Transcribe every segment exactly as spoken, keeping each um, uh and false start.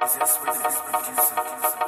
This with the producer.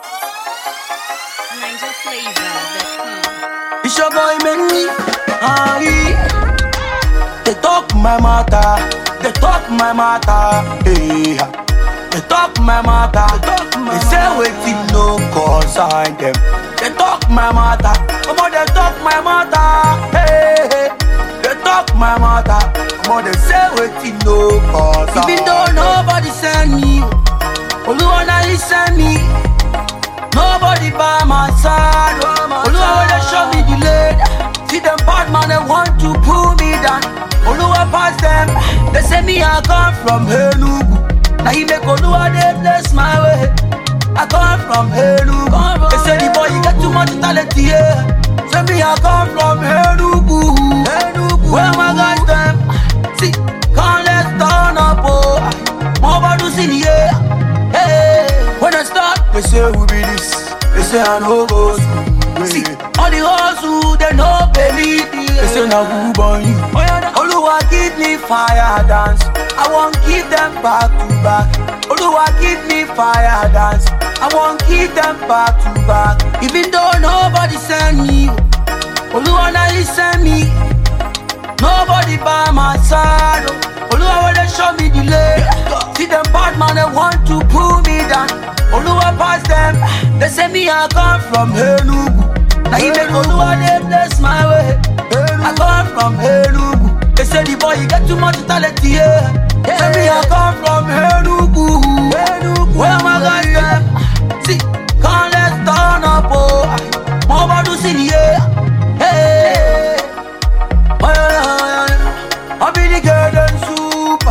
Ninja Flavor dot com. It's your boy Mendy. Aye. They talk my matter. They talk my matter. Hey. They talk my matter. They say waiting no concern them. They talk my matter. Come on, they talk my matter. Hey. They talk my matter. Come on, they say waiting no concern. Even though nobody send me, Oluwa na he send me. Nobody by my side. Oluwa when they show me the lead. See them bad man, they want to pull me down. Oluwa pass them. They say me I come from Enugu. Now he make Oluwa they bless my way. I come from Enugu. They say the boy you got too much talent here. Say me I come from Enugu. Enugu. Where my guys them? See, come let's turn up, oh. More about to see the air. Hey, when I start, they say we be this. They say I no go school. See, all the hustle, they no believe me. They say now who born you? Oluwa give me fire dance. I won't give them back to back. Oluwa give me fire dance. I won't give them back to back. Even though nobody send me, Oluwa na he send me. Nobody by my side. Oluwa when they show me the lay. See them bad man, they want to pull me down. Oluwa pass them. They say me I come from Enugu. Now he make Oluwa they bless my way. I come from Enugu. They say the boy you got too much talent here. Say me I come from Enugu. Where my guys them? See, come let's turn up, oh. More about to see the air. Hey. Oh, yeah, yeah. I be the girl them super.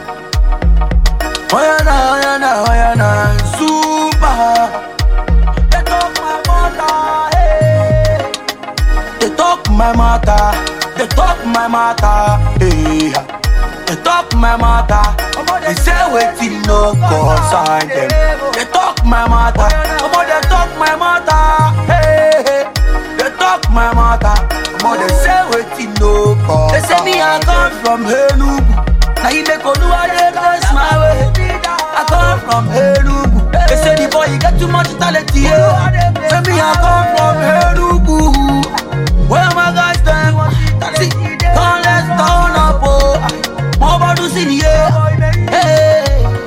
Oh yeah, nah, oh yeah, nah, oh yeah, nah, super. They talk my matter, hey. They talk my matter. They talk my matter, hey. They talk my matter. They say waiting no concern them. They talk my matter. Come on, they talk my matter, hey. They talk my matter. Come on, they say waiting no concern. They say me I come from Enugu. Now he make Oluwa they bless my way. I come from Enugu. They say the boy you got too much talent here. Say me I come from Enugu. Where my guys them? See, come let's turn up, oh. More about to see the air. Hey.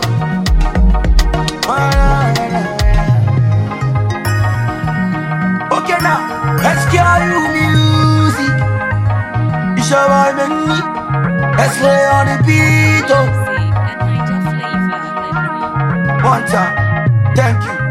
Okay now, let's get you music. It's your boy Mendy. Let's play on the beat, oh. Music at Ninja Flavor dot com. One time, thank you.